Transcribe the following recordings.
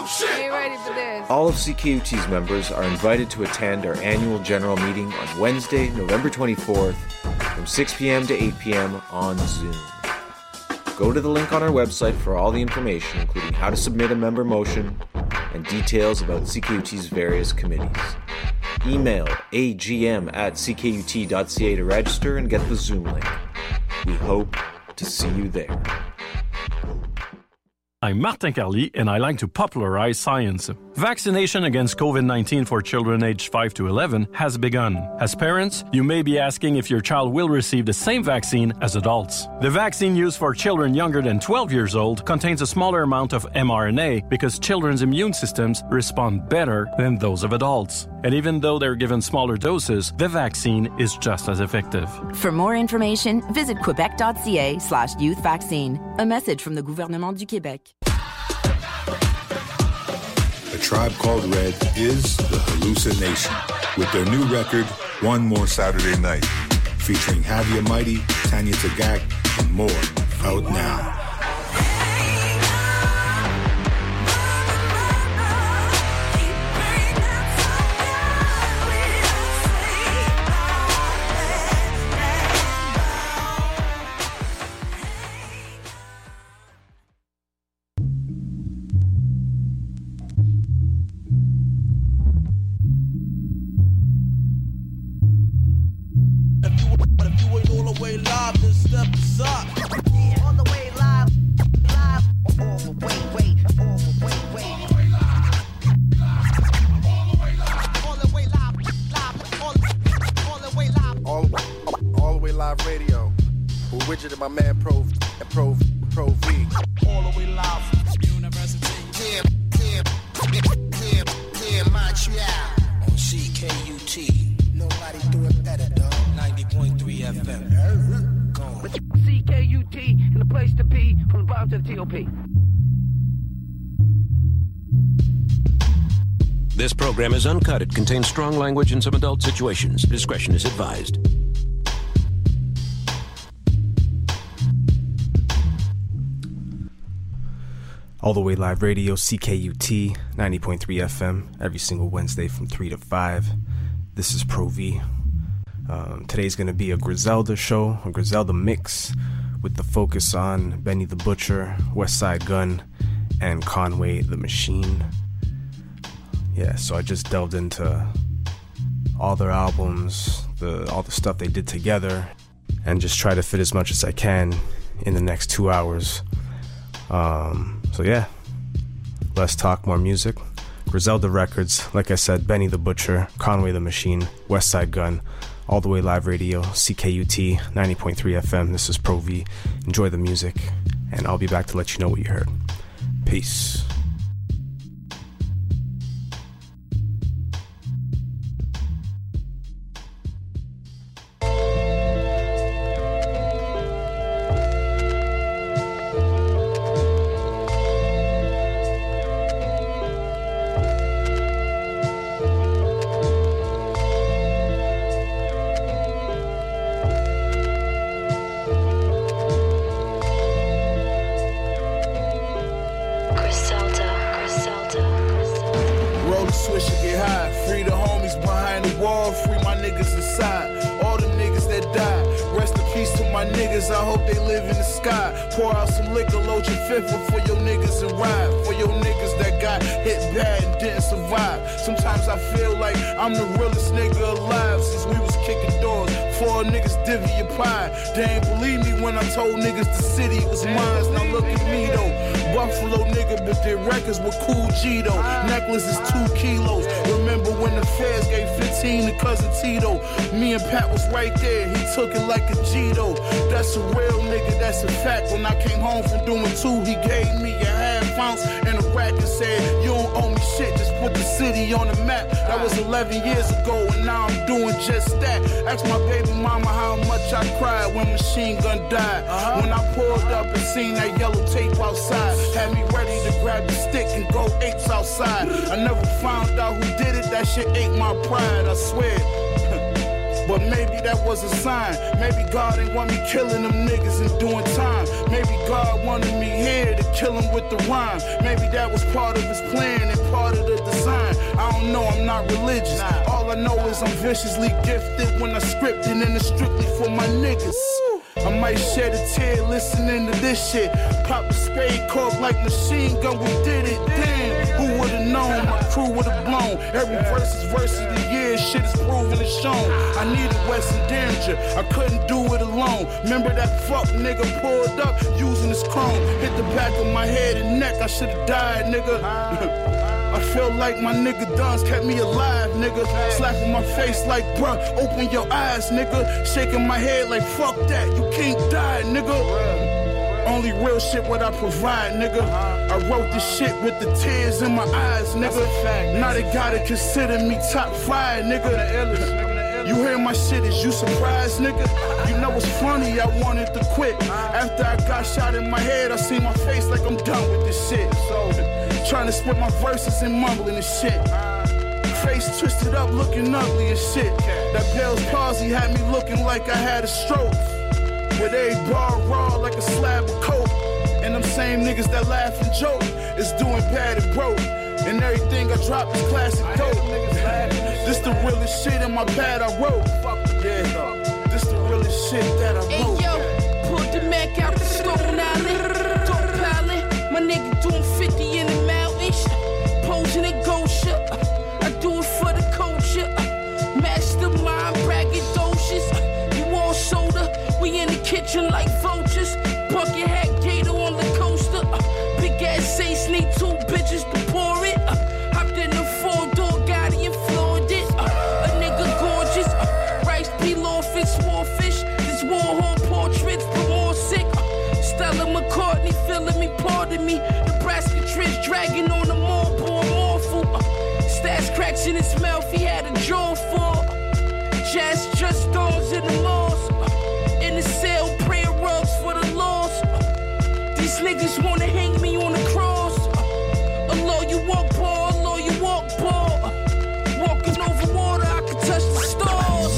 Ain't ready for this. All of CKUT's members are invited to attend our annual general meeting on Wednesday, November 24th from 6 p.m. to 8 p.m. on Zoom. Go to the link on our website for all the information, including how to submit a member motion and details about CKUT's various committees. Email agm@ckut.ca to register and get the Zoom link. We hope to see you there. I'm Martin Carly, and I like to popularize science. Vaccination against COVID-19 for children aged 5 to 11 has begun. As parents, you may be asking if your child will receive the same vaccine as adults. The vaccine used for children younger than 12 years old contains a smaller amount of mRNA because children's immune systems respond better than those of adults. And even though they're given smaller doses, the vaccine is just as effective. For more information, visit quebec.ca/youth vaccine. A message from the gouvernement du Québec. A Tribe Called Red is the hallucination with their new record, One More Saturday Night, featuring Javier Mighty, Tanya Tagak, and more, out now. My man Pro V. All the way live from University. Montreal. On CKUT. Nobody do it better, dog. 90.3 FM. CKUT and the place to be from the bottom to the TOP. This program is uncut. It contains strong language and some adult situations. Discretion is advised. All the Way Live Radio, CKUT, 90.3 FM, every single Wednesday from 3 to 5. This is Pro V. Today's going to be a Griselda show, a Griselda mix, with the focus on Benny the Butcher, Westside Gunn, and Conway the Machine. Yeah, so I just delved into all their albums, all the stuff they did together, and just try to fit as much as I can in the next 2 hours. So yeah, less talk, more music. Griselda Records, like I said, Benny the Butcher, Conway the Machine, Westside Gunn, All the Way Live Radio, CKUT, 90.3 FM. This is Pro V. Enjoy the music, and I'll be back to let you know what you heard. Peace. Pour out some liquor, load your fifth for your niggas and ride. For your niggas that got hit bad and didn't survive. Sometimes I feel like I'm the realest nigga alive since we was kicking doors. 4 niggas divvy your pie. They ain't believe me when I told niggas the city was mine. Now look at me though. Buffalo nigga, but did records with Cool G though. Necklace is 2 kilos. Remember when the feds gave 15 to Cousin Tito? Me and Pat was right there. He took it like a G though. That's a real nigga, that's a fact. When I came home from doing 2, he gave me a half ounce and a rack and said, you don't owe me shit, just put the city on the map. That was 11 years ago and now I'm doing just that. Ask my baby mama how much I cried when Machine Gun died. When I pulled up and seen that yellow tape outside, had me ready to grab the stick and go apes outside. I never found out who did it, that shit ate my pride, I swear. But maybe that was a sign. Maybe God ain't want me killing them niggas and doing time. Maybe God wanted me here to kill him with the rhyme. Maybe that was part of his plan and part of the design. I don't know, I'm not religious. All I know is I'm viciously gifted when I script it, and it's strictly for my niggas. I might shed a tear listening to this shit. Pop a spade cork like Machine Gun, we did it. Damn, who would've known? My crew would've blown. Every verse of the year, shit is proven and shown. I needed Weston Danger, I couldn't do it alone. Remember that fuck nigga pulled up using his chrome. Hit the back of my head and neck, I should've died, nigga. I feel like my nigga Duns kept me alive, nigga. Slapping my face like, bruh, open your eyes, nigga. Shaking my head like, fuck that, you can't die, nigga. Only real shit what I provide, nigga. I wrote this shit with the tears in my eyes, nigga. Now they gotta consider me top 5, nigga. You hear my shit, is you surprised, nigga? You know what's funny, I wanted to quit. After I got shot in my head, I see my face like I'm done with this shit. So, trying to split my verses and mumbling and shit. Face twisted up, looking ugly and shit. That Bell's palsy had me looking like I had a stroke. With every bar raw like a slab of coke. And them same niggas that laugh and joke is doing bad and broke. And everything I drop is classic dope. This the realest shit in my pad I wrote. Yeah, this the realest shit that I wrote. Hey yo, pulled the Mac out the Stone Island. Don't pilot, my nigga doing 50 in the mountains. Posing in Gosha, I do it for the culture. Mastermind, braggadocious. You want soda? We in the kitchen like vultures. Bucket hat gator on the coaster. Big ass Ace need 2 bitches to pour it. Hopped in the 4-door Gotti and floored it. A nigga gorgeous. Rice pilaf, it's warfish. This Warhol portraits, but more sick. Stella McCartney feeling me, pardon me. Nebraska Trish dragging on the mallboard, morphle. Stash cracks in his mouth, he had a jaw for. Jazz just stars in the malls. In the cell, prayer rugs for the lost. These niggas wanna hang me on the cross. Allah, you walk ball, Allah, you walk ball. Walking over water, I can touch the stars.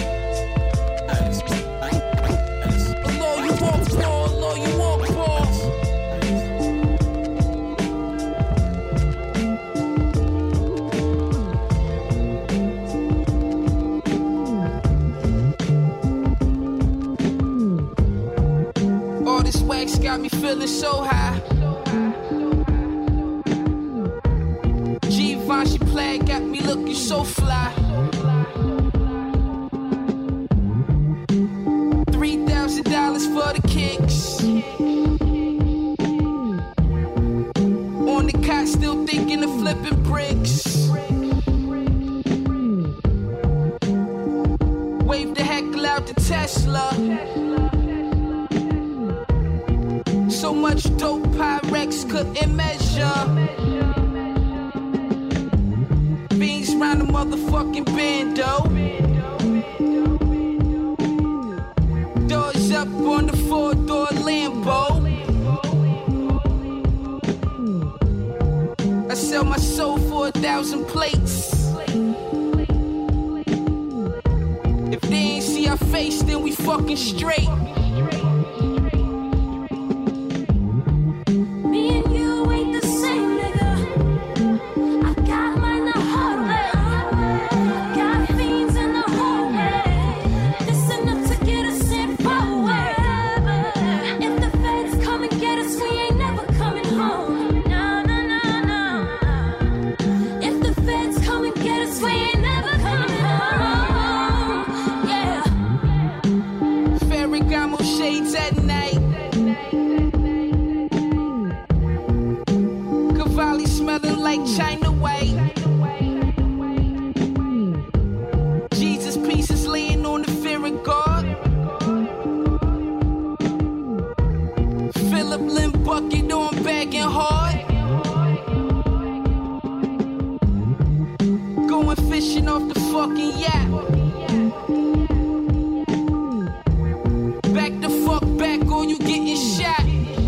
Allah, you walk ball, Allah, you walk ball. All this wax got me feeling so high. Givenchy plaid got me looking so fly. $3,000 for the kicks. On the cot, still thinking of flipping bricks. Wave the heckle out the Tesla. So much dope Pyrex couldn't measure. Beans round the motherfucking bando. Doors up on the 4-door Lambo. I sell my soul for 1,000 plates. If they ain't see our face, then we fucking straight. Like China White. Jesus pieces laying on the fear guard. Philip Lim bucket on bagging hard. Going fishing off the fucking yacht. Back the fuck back or you getting shot.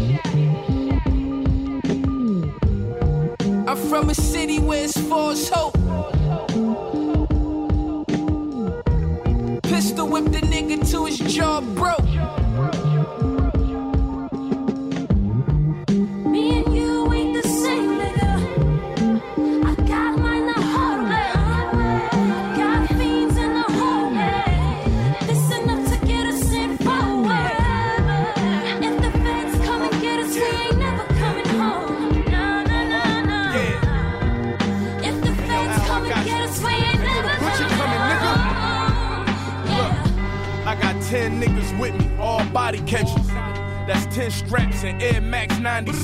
I'm from a city where it's false hope. pistol whip the nigga till his jaw broke. Me and you ain't the same, nigga. I got mine the hard way. Got fiends in the hallway. This enough to get us in forward. If the feds come and get us, we ain't never coming home. No, no, no, no. Yeah. If the feds come and get us, we ain't never coming home. Yeah. I got 10 niggas with me, all body catchers. That's 10 straps and Air Max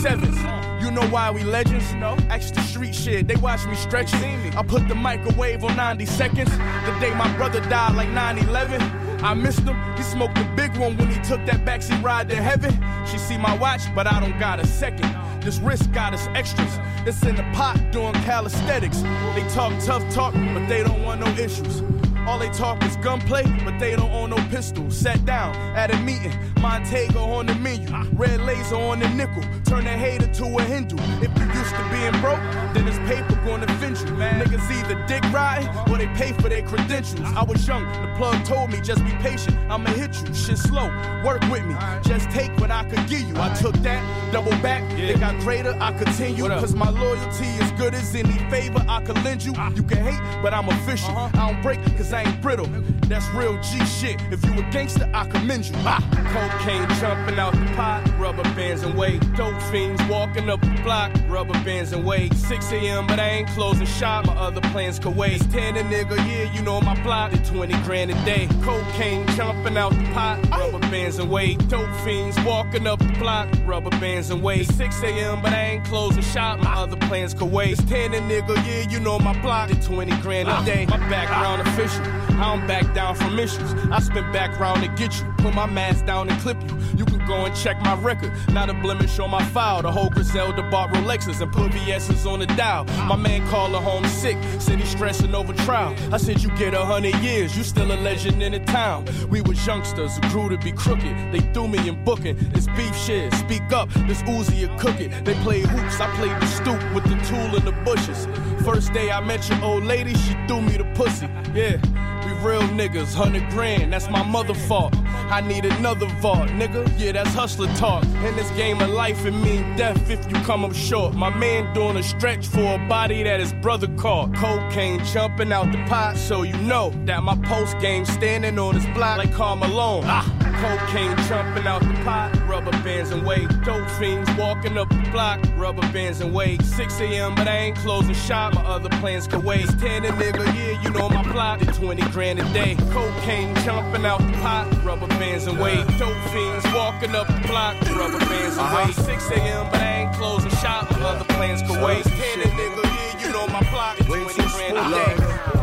97s. You know why we legends? No. Ask the street shit, they watch me stretch it. I put the microwave on 90 seconds. The day my brother died like 9/11. I missed him, he smoked the big one when he took that backseat ride to heaven. She see my watch, but I don't got a second. This wrist got us extras. It's in the pot doing calisthenics. They talk tough talk, but they don't want no issues. All they talk is gunplay, but they don't own no pistol. Sat down at a meeting, Montego on the menu. Red laser on the nickel, turn a hater to a Hindu. If you used to being broke, then this paper gonna offend you. Niggas either dick riding or they pay for their credentials. I was young, the plug told me just be patient, I'ma hit you. Shit slow, work with me, just take what I could give you. I took that, double back, it got greater, I continue. Cause my loyalty is good as any favor I could lend you. You can hate, but I'm official. I don't break cause I ain't brittle. That's real G shit. If you a gangster, I commend you. Cocaine jumping out the pot, rubber bands and weight. Dope fiends walking up the block, rubber bands and weight. 6 a.m. but I ain't closing shop. My other plans could wait. 10 a nigga, yeah, you know my block. At 20 grand a day. Cocaine jumping out the pot, rubber bands and weight. Dope fiends walking up the block, rubber bands and weight. 6 a.m. but I ain't closing shop. My other plans could wait. 10 a nigga, yeah, you know my block. At 20 grand a day. My background official. I don't back down from issues. I spin background to get you. Put my mask down and clip you. You can go and check my record. Not a blemish on my file. The whole Griselda bought Rolexes and put VS's on the dial. My man called her home sick. Said he's stressing over trial. I said you get 100 years. You still a legend in the town. We was youngsters who grew to be crooked. They threw me in booking. It's beef shit. Speak up. This Uzi a cook it. They played hoops. I played the stoop with the tool in the bushes. First day I met your old lady, she threw me the pussy. Yeah. We real niggas, 100 grand, that's my mother fault. I need another vault, nigga, yeah, that's hustler talk. In this game of life, it mean death if you come up short. My man doing a stretch for a body that his brother caught. Cocaine jumping out the pot, so you know that my post game standing on his block like Karl Malone. Cocaine jumping out the pot, rubber bands and weight. Dope fiends walking up the block, rubber bands and weight. 6 a.m. but I ain't closing shop, my other plans could wait. 10 a nigga, yeah, you know my plot. At 20 grand a day. Cocaine jumping out the pot, rubber bands and weight. Dope fiends walking up the block, rubber bands and weight. 6 a.m. but I ain't closing shop, my other plans could wait. 10 a nigga, yeah, you know my plot. At 20 grand a day.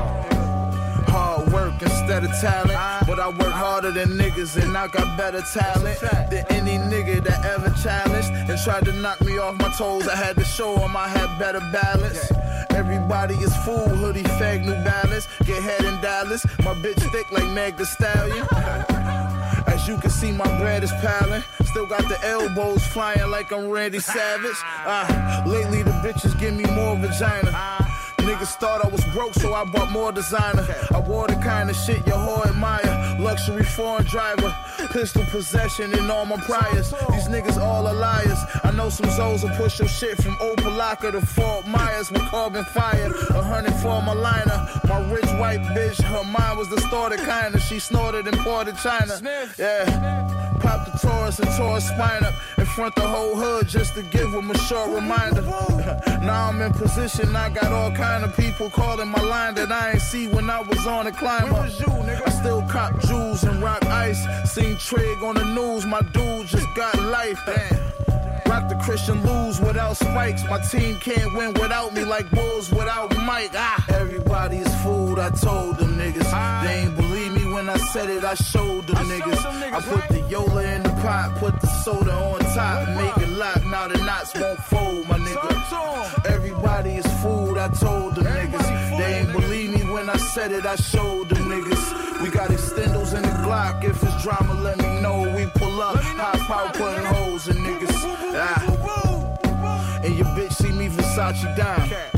Hard work instead of talent, but I work harder than niggas and I got better talent than any nigga that ever challenged and tried to knock me off my toes. I had to show them I had better balance. Everybody is fool, hoodie, fag, New Balance. Get head in Dallas, my bitch thick like Meg Thee Stallion. As you can see, my bread is piling. Still got the elbows flying like I'm Randy Savage. Lately the bitches give me more vagina. Niggas thought I was broke, so I bought more designer. I wore the kind of shit your whore admire. Luxury foreign driver, pistol possession in all my priors. These niggas all are liars. I know some Zoes will push your shit from Opalaka to Fort Myers with carbon fire. 100 for my liner. My rich white bitch, her mind was distorted kinda. She snorted imported China. Yeah. Pop the Taurus and tore his spine up in front the whole hood just to give him a short reminder. Now I'm in position, I got all kind of people calling my line that I ain't see when I was on the climb up. I still cop jewels and rock ice. Seen Trig on the news, my dude just got life. Rock the Christian lose without spikes. My team can't win without me like Bulls without Mike. Everybody is fooled, I told them niggas. They ain't believe me when I said it, I showed them niggas. I put the Yola in the pot, put the soda on top, make it lock, now the knots won't fold, my nigga. Everybody is fooled, I told them niggas. They ain't believe me when I said it, I showed them niggas. We got extendos in the Glock, if it's drama, let me know. We pull up, high power putting holes in niggas. And your bitch see me Versace down.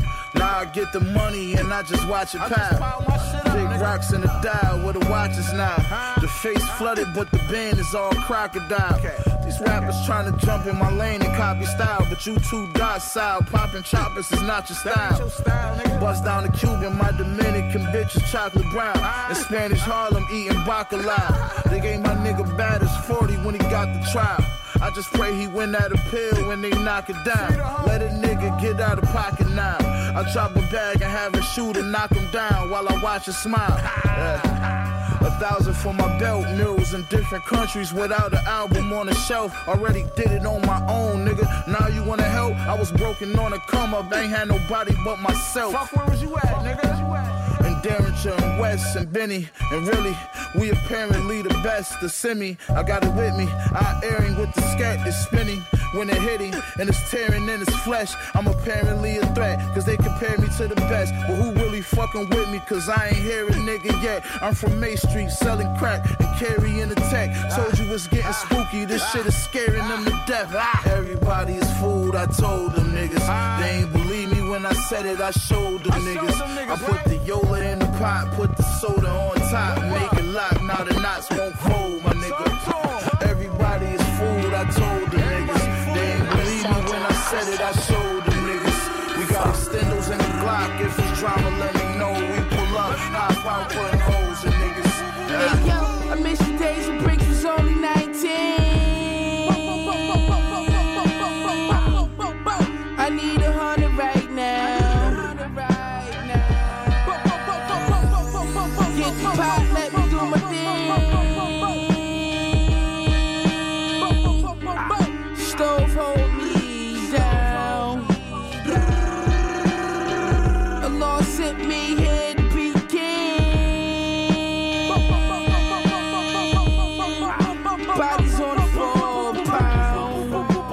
I get the money and I just watch it pile. Big rocks in the dial where the watch is now. The face flooded, but the band is all crocodile. These rappers trying to jump in my lane and copy style, but you too docile. Popping choppers is not your style. Bust down the Cuban, my Dominican bitch is chocolate brown. In Spanish Harlem eating bacalao. They gave my nigga bad as 40 when he got the trial. I just pray he win that appeal when they knock it down. Let a nigga get out of pocket now. I drop a bag and have a shooter knock him down while I watch it smile. 1,000 for my belt, murals in different countries without an album on the shelf. Already did it on my own, nigga. Now you wanna help? I was broken on a come up, ain't had nobody but myself. Fuck, where was you at, nigga? And Derringer and West and Benny, and really, we apparently the best. The semi, I got it with me. I airing with the scat is spinning when it hitting and it's tearing in his flesh. I'm apparently a threat, cause they compare me to the best. But who really fucking with me? Cause I ain't hear a nigga yet. I'm from May Street selling crack and carrying the tech. Told you it's getting spooky, this shit is scaring them to death. Everybody is fooled, I told them niggas. They ain't believe me when I said it, I showed them niggas. I put the Yola in the pot, put the soda on top, make it lock, now the knots won't fold, my nigga. Everybody is fooled, I told them niggas. They ain't believe me when I said it, I showed them niggas. We got extendos in the Glock, if it's drama, let me know. We pull up, hop out, putting holes in niggas. Hey yo, I miss the days when Bricks was only 19. I need 100 right now. Get the pot, let me do my thing. Stove hold me down. Allah sent me here to begin. Bodies on the 4 pound.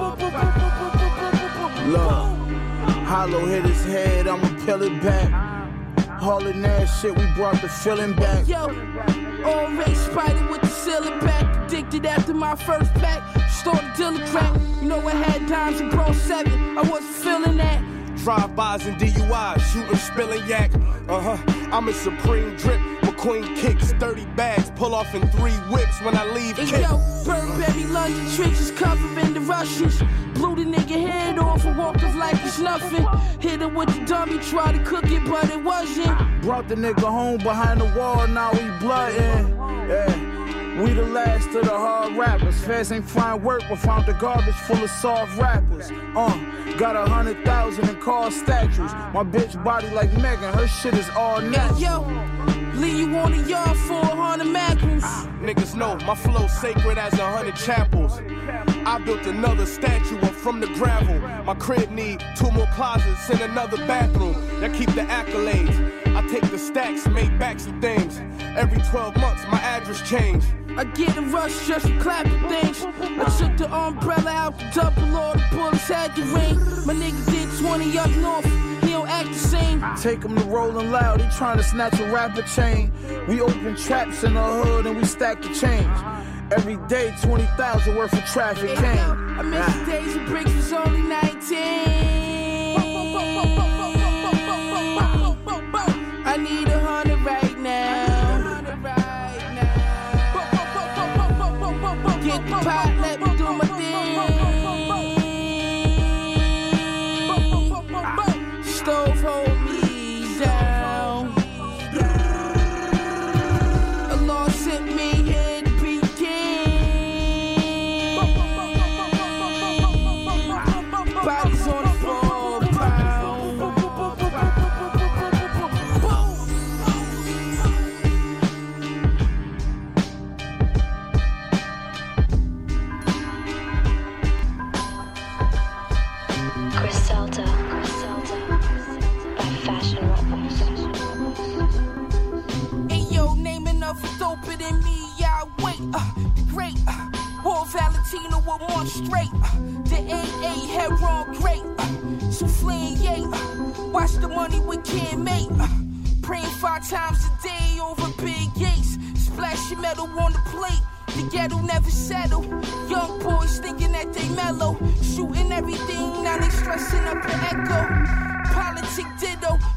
Look, Hollow hit his head, I'ma peel it back. Hauling that shit, we brought the feeling back. Yo, all race spider with the ceiling back. Addicted after my first pack. Started dealing crack. You know I had dimes and bro 7. I wasn't feeling that. Drive-bys and DUIs, shooting, spilling yak. I'm a supreme drip. McQueen kicks, 30 bags, pull off in 3 whips when I leave. Hey yo, Burberry London tricks is covering the Russians. Blew the nigga head off and walked off like it's nothing. Hit him with the dummy, tried to cook it, but it wasn't. Brought the nigga home behind the wall, now we bloodin'. Yeah. We the last of the hard rappers. Feds ain't find work, but found the garbage full of soft rappers. Got 100,000 in car statues. My bitch body like Megan, her shit is all natural. Hey yo, leave you on the yard for 100 magnums. Niggas know my flow sacred as 100 chapels. I built another statue up from the gravel. My crib need 2 more closets and another bathroom. That keep the accolades. I take the stacks, make backs of things. Every 12 months, my address changed. I get a rush just for clapping things. I took the umbrella out the double, all the bullets had the ring. My nigga did 20 up north, he don't act the same. Take him to Rolling Loud, he trying to snatch a rapper chain. We open traps in the hood and we stack the change. Every day, 20,000 worth of traffic came. I miss the days when Bricks was only 19. I need 100 right now. Get the pot, let me do my thing. Stove hold me down. Allah sent me here to begin. Bodies on the 4 pound. Griselda by Fashion Rebels. Hey yo, name enough doper than me, yeah, wait, great, War Valentino with 1 straight, the AA head-on great, souffle yay, watch the money we can't make, praying 5 times a day over big gates, splashing metal on the plate. The ghetto never settle. Young boys thinking that they mellow. Shooting everything, now they stressing up the echo. Politic ditto,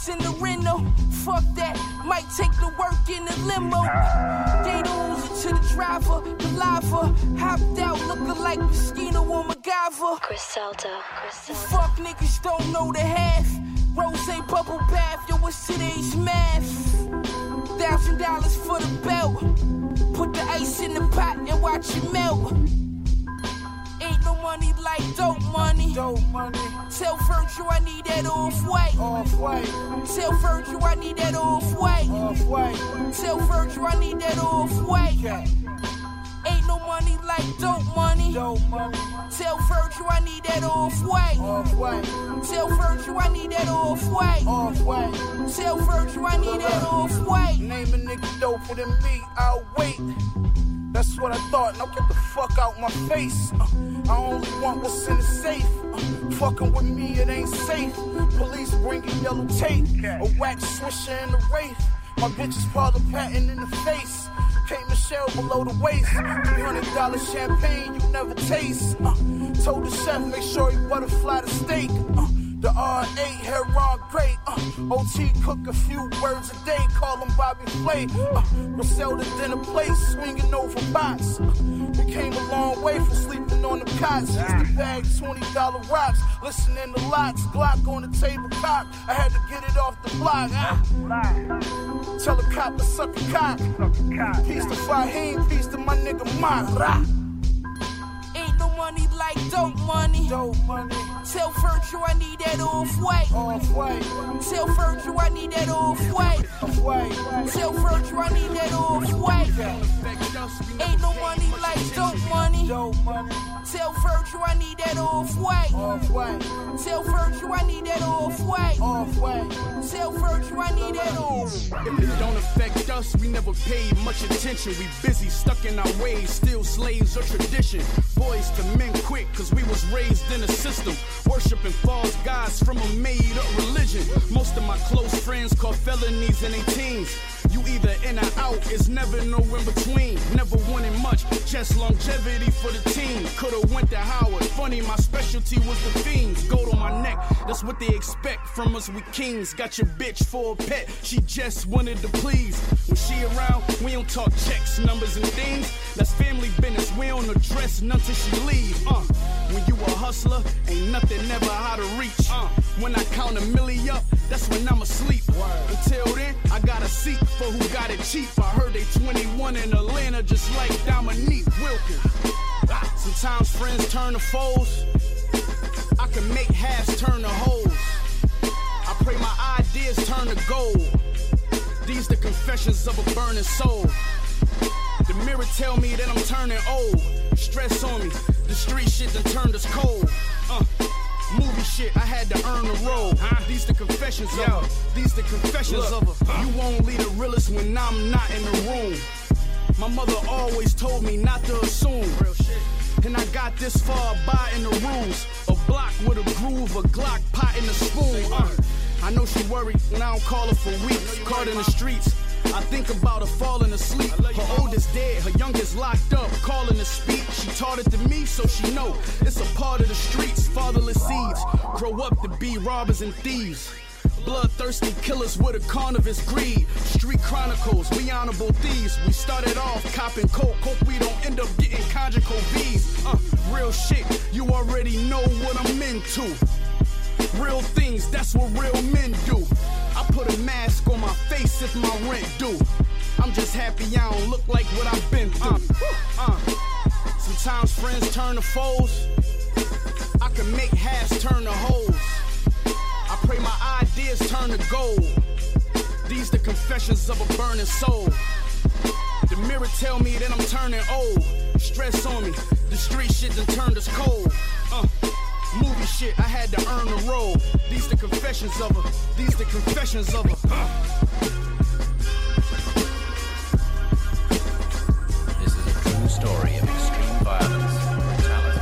ice in the rental. Fuck that, might take the work in the limo. Gave the Uzi to the driver, the lava. Hopped out looking like Mosquito on MacGyver. Griselda. Fuck niggas don't know the half. Rose bubble bath, yo, what's today's math? $1,000 for the belt. Put the ice in the pot and watch it melt. Ain't no money like dope money. Dope money. Tell Virgil I need that off-white. Off-white. Tell Virgil I need that off-white. Off-white. Tell Virgil I need that off-white. Yeah. Ain't no money like dope money. Dope money. Tell Virgil I need that off-white. Off-white. Tell Virgil I need that off-white. Off-white. Tell Virgil I need that off-white. Name a nigga doper than me, I'll wait. That's what I thought, now get the fuck out my face. I only want what's in the safe. Fucking with me, it ain't safe. Police bringing yellow tape. A wax swisher in the Wraith. My bitch is Paula Patton in the face. Kate Michelle below the waist. $300 champagne you never taste. Told the chef, make sure he butterfly the steak. The R8 Heron great. OT cook a few words a day, call him Bobby Flay. Griselda dinner plate, swinging over box. We came a long way from sleeping on the cots. Used to bag $20 rocks, listening to lots. Glock on the table cock, I had to get it off the block. Tell a cop to suck a cock. Peace to Fahim, peace to my nigga Mara. Ain't no money like dope money. Dope money. Tell Virgil I need that off-white. Off-white. Tell Virgil I need that off-white. Off-white. Tell Virgil I need that off-white. Ain't no money like dope money. Dope money. Tell Virgil I need that off-white. Off-white. Tell Virgil I need that off-white. Off-white. Tell Virgil I need that off. If it don't affect us, we never paid much attention. We busy, stuck in our ways, still slaves of tradition. Boys to men quick, cause we was raised in a system. Worshipping false gods from a made-up religion. Most of my close friends caught felonies in their teens. You either in or out, it's never no in between. Never wanted much, just longevity for the team. Could've went to Howard, funny my specialty was the fiends. Gold on my neck, that's what they expect from us, we kings. Got your bitch for a pet, she just wanted to please. When she around, we don't talk checks, numbers and things. That's family business, we don't address none till she leave. When you a hustler, ain't nothing never how to reach. When I count a milli up, that's when I'm asleep. Until then, I got a seat for who got it cheap. I heard they 21 in Atlanta, just like Dominique Wilkins. Sometimes friends turn to foes. I can make halves turn to hoes. I pray my ideas turn to gold. These the confessions of a burning soul. The mirror tell me that I'm turning old. Stress on me, the street shit done turned us cold. Movie shit, I had to earn the role. These the confessions of her. These the confessions of her. You won't leave the realest when I'm not in the room. My mother always told me not to assume. Real shit. And I got this far by in the rules. A block with a groove, a Glock pot in the spoon. I know she worried when I don't call her for weeks. Caught in the streets, I think about her falling asleep. Her oldest dead, her youngest locked up, calling to speak. She taught it to me, so she know it's a part of the streets. Fatherless seeds grow up to be robbers and thieves. Bloodthirsty killers with a carnivorous greed. Street chronicles, we honorable thieves. We started off copping coke, hope we don't end up getting conjugal V's. Real shit, you already know what I'm into. Real things, that's what real men do. I put a mask on my face if my rent due. I'm just happy I don't look like what I've been through. Sometimes friends turn to foes. I can make halves turn to hoes. I pray my ideas turn to gold. These the confessions of a burning soul. The mirror tell me that I'm turning old. Stress on me, the street shit done turned us cold. Movie shit, I had to earn the role. These the confessions of her. These the confessions of her. This is a true story of extreme violence and brutality.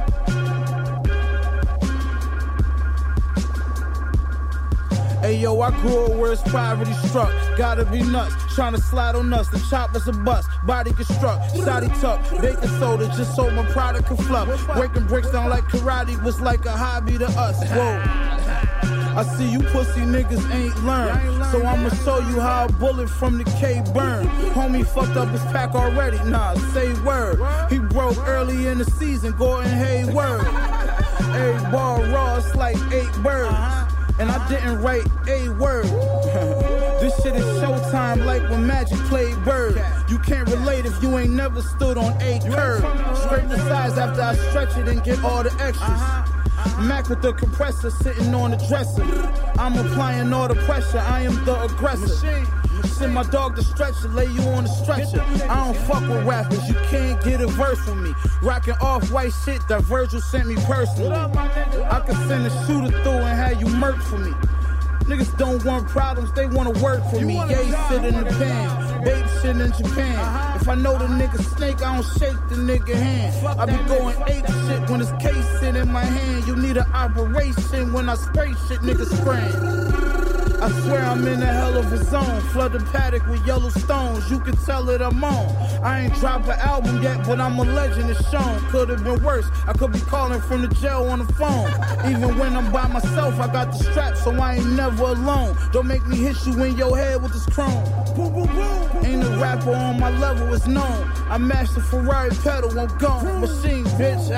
Hey yo, I grew up where it's poverty struck. Gotta be nuts, trying to slide on us. The chopper's a bust, body get struck. Shotty tuck, baking soda, just so my product can fluff. Breaking bricks down like karate was like a hobby to us. Whoa. I see you pussy niggas ain't learned, so I'ma show you how a bullet from the K burn. Homie fucked up his pack already, nah, say word. He broke early in the season, Gordon Hayward. Every ball raw, it's like 8 birds, and I didn't write a word. This shit is showtime like when Magic played Bird. You can't relate if you ain't never stood on a curve. Scrape the sides after I stretch it and get all the extras. Mac with the compressor sitting on the dresser. I'm applying all the pressure, I am the aggressor. Send my dog to stretcher, lay you on the stretcher. I don't fuck with rappers, you can't get a verse from me. Rockin' off-white shit that Virgil sent me personally. I could send a shooter through and have you murk for me. Niggas don't want problems, they wanna work for me. Yay, sit in the pan, babe shit in Japan. If I know the nigga snake, I don't shake the nigga hand. I be going ape shit when it's case sit in my hand. You need an operation when I spray shit, niggas spraying. I swear I'm in a hell of a zone. Flood the paddock with yellow stones. You can tell it I'm on. I ain't dropped an album yet, but I'm a legend, it's shown. Could've been worse. I could be calling from the jail on the phone. Even when I'm by myself, I got the strap, so I ain't never alone. Don't make me hit you in your head with this chrome. Boom, boom, boom. Ain't a rapper on my level, it's known. I matched the Ferrari pedal, I'm gone. Machine, bitch.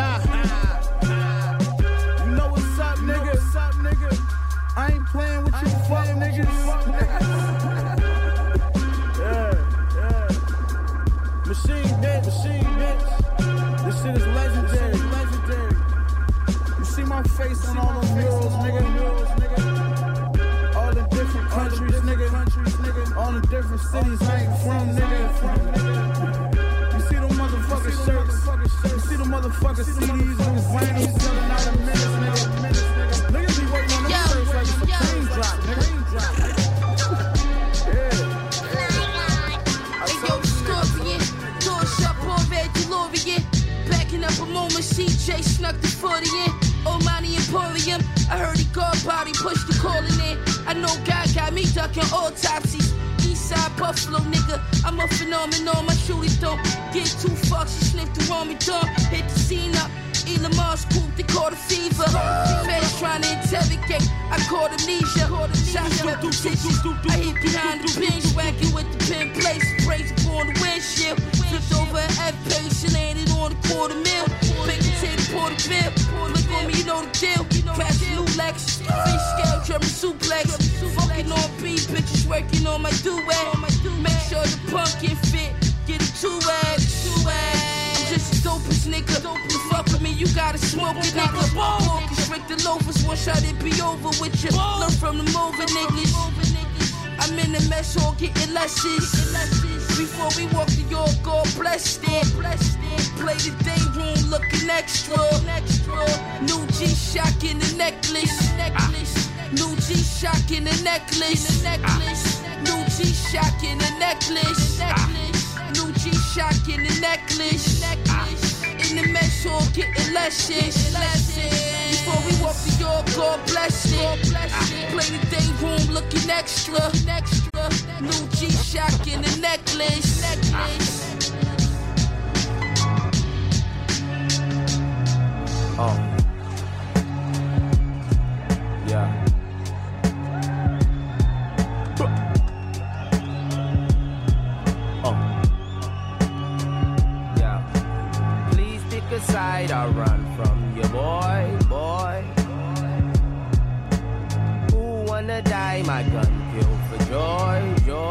You know what's up, nigga? I ain't playing with you, fuck niggas. Yeah. Machine, bitch. This shit is legendary. You see my face on all those murals, nigga. All the different countries, nigga. All the different cities I ain't from, nigga. You see the motherfucking shirts. You see the motherfucking CDs and vinyls selling out of minutes, nigga. Niggas be waiting on them shirts like it's a cream drop, nigga. Yo, Scorpion, door shop on red DeLorean. Backing up a moment, CJ snuck the 40 in. Omani Emporium, I heard he got body, pushed the calling in. I know God got me ducking autopsies. Eastside Buffalo nigga, I'm a phenomenon, my shooting don't get too fucked, she sniffed the army dog, hit the scene up. Elon Musk poop, they caught a fever. Feds trying to interrogate, I caught amnesia. Shots repetition, I hit behind the bench, whacking with the pin place, sprays upon the windshield. Flipped over an F-pace and landed on the quarter mil. Big potato, pour the bill. Look on me, you know the deal. Crash new Lexus, fish scale, German suplex. Fucking on beat, bitches working on my do-rag. Make sure the pumpkin fit, get it two-rag. I'm just the dopest nigga. You fuck with me, you gotta smoke it, nigga. Focus, Rick the loafers, one shot it be over with you. Learn from the moving niggas. I'm in the mess hall getting lessons. Before we walk to your God blessed it. Play the day room looking extra. New G-Shock in the necklace. New G-Shock in the necklace. New G-Shock in the necklace. New G-Shock in the necklace. In the mess hall getting lessons. Before we walk to your God bless it. Play the day room looking extra. New G-Shock in the necklace. Yeah. Yeah. Please pick a side or run from your boy. Who wanna die? My gun kill for joy.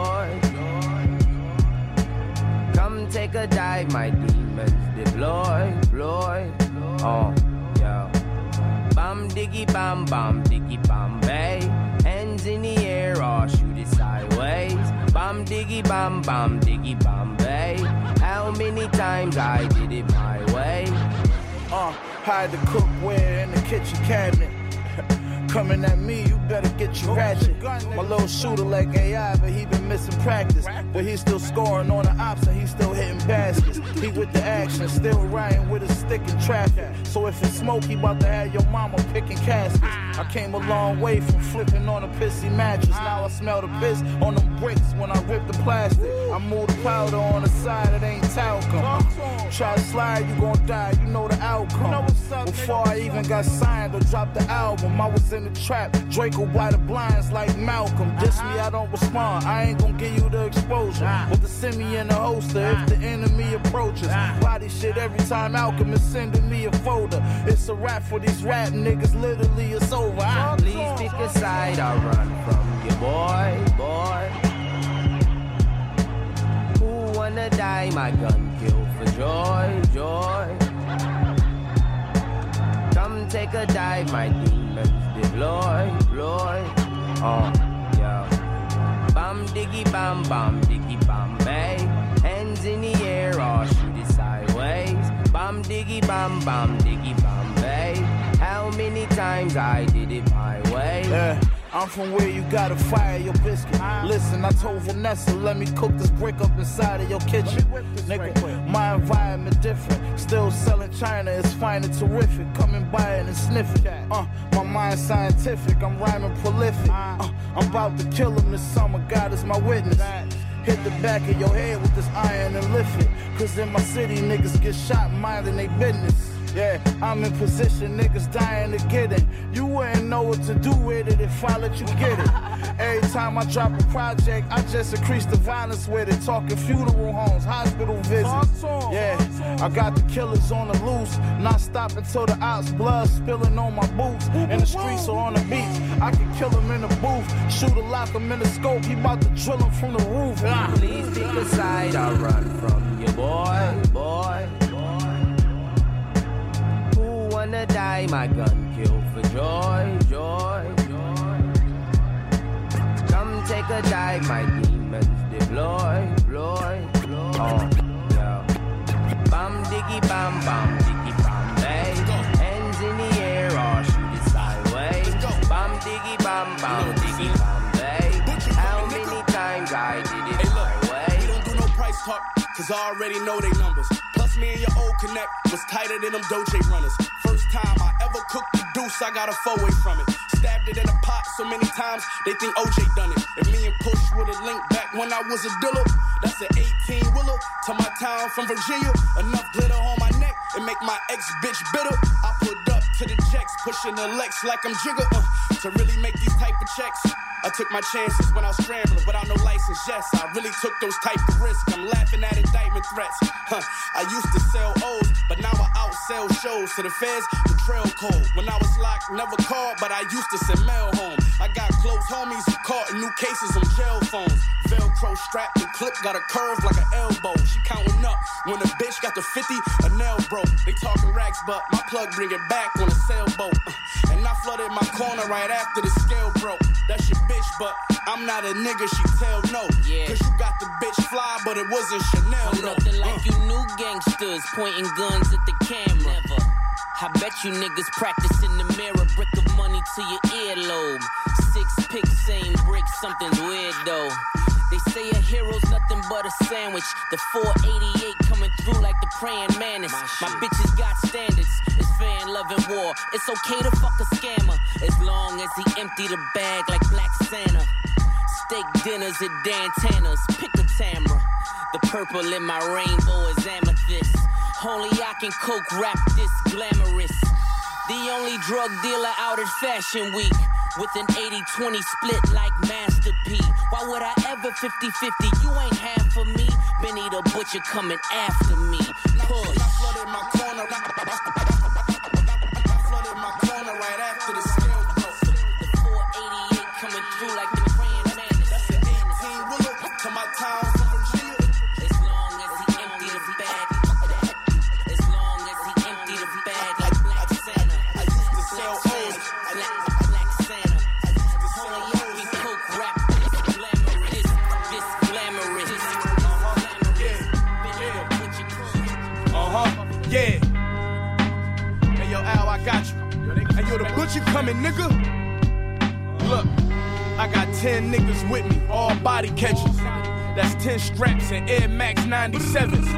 Come take a dive, my demons deploy. Yeah. Bam diggy bam bay. Hands in the air or shoot it sideways. Bam diggy bam bay. How many times I did it my way? Hide the cookware in the kitchen cabinet. Coming at me, you better get your ratchet. My little shooter like AI, but he been missing practice. But he's still scoring on the ops and he's still hitting baskets. He with the action, still riding with a stick in traffic. So if it's smoke, he about to have your mama picking caskets. I came a long way from flipping on a pissy mattress. Now I smell the piss on them bricks when I rip the plastic. I move the powder on the side, it ain't talcum. Try to slide, you gon' die, you know the outcome. Before I even got signed or dropped the album, I was in the trap. Draco by the blinds like Malcolm. Diss me, I don't respond. I ain't gon' give you the exposure. But to send me in the holster if the enemy approaches. Body shit every time Alchemist sending me a folder. It's a rap for these rap niggas, literally it's over. Please pick a side, I'll run from you, boy. Who wanna die? My gun kill for joy. Come take a dive, my demons deploy. Yeah. Bam diggy bam bay. Hands in the air, or shoot it sideways. Bam diggy bam bay. How many times I did it my way? Yeah. I'm from where you gotta fire your biscuit. Listen, I told Vanessa, let me cook this brick up inside of your kitchen. Nigga, my environment different. Still selling China, it's fine and terrific. Coming by it and sniff it. My mind scientific, I'm rhyming prolific. I'm about to kill him this summer, God is my witness. Hit the back of your head with this iron and lift it. Cause in my city, niggas get shot minding they business. Yeah, I'm in position, niggas dying to get it. You wouldn't know what to do with it if I let you get it. Every time I drop a project, I just increase the violence with it. Talking funeral homes, hospital visits. Yeah, I got the killers on the loose. Not stopping till the ops blood spilling on my boots. In the streets or on the beach, I can kill him in the booth. Shoot a lock him in the scope, he about to drill him from the roof. Please pick a side, I'll run from you, boy. Wanna die, my gun kill for joy. Come take a dive, my demons deploy. Yeah. Bam diggy bam bay. Hands in the air, or shoot it sideways. Bam diggy bam bay. How many times I did it my way? We don't do no price talk, cause I already know they numbers. Plus me and your old connect was tighter than them Doje runners. First time I ever cooked the deuce, I got a 4-way from it. Stabbed it in a pot so many times, they think OJ done it. If me and Push would've linked back when I was a dealer, that's an 18-wheeler to my town from Virginia. Enough glitter on my neck and make my ex-bitch bitter. I put up to the checks, pushing the Lex like I'm Jigger. To really make these type of checks, I took my chances when I was scrambling without no license, yes. I really took those type of risks. I'm laughing at indictment threats. I used to sell O's, but now I outsell shows. To the feds, the trail cold. When I was locked, never called, but I used to send mail home. I got close homies who caught in new cases on jail phones. Velcro strap and clip got a curve like an elbow. She counting up when a bitch got the 50, a nail broke. They talking racks, but my plug bring it back on a sailboat. And I flooded my corner right after the scale broke. That's your bitch, but I'm not a nigga, she tell no. Yeah. Cause you got the bitch fly, but it wasn't Chanel. I'm nothing like you new gangsters pointing guns at the camera. Never. I bet you niggas practice in the mirror, brick of money to your earlobe. 6 picks, same brick, something's weird though. They say a hero's nothing but a sandwich. The 488 coming through like the praying mantis. My bitches got standards. It's fan loving war. It's okay to fuck a scammer as long as he empty the bag like Black Santa. Steak dinners at Dan Tanner's. Pick a Tamra. The purple in my rainbow is amethyst. Only I can coke rap this glamorous. The only drug dealer out at Fashion Week. With an 80-20 split like Master P. Why would I ever 50-50? You ain't half of me. Benny the Butcher coming after me. Push. I flooded my corner. I flooded my corner right after the scale broke. The 488 coming through like the praying man. That's an 18-wheeler to my town from Virginia. As long as he empty the bag. As long as he empty the bag like Black Santa. I used to sell O's. Black Santa. Only I can coke rap this glamorous. This glamorous. Yeah. Hey yo, Al, I got you. Hey yo, the butcher coming, nigga. Look, I got 10 niggas with me, all body catchers. That's 10 straps and Air Max 97s. You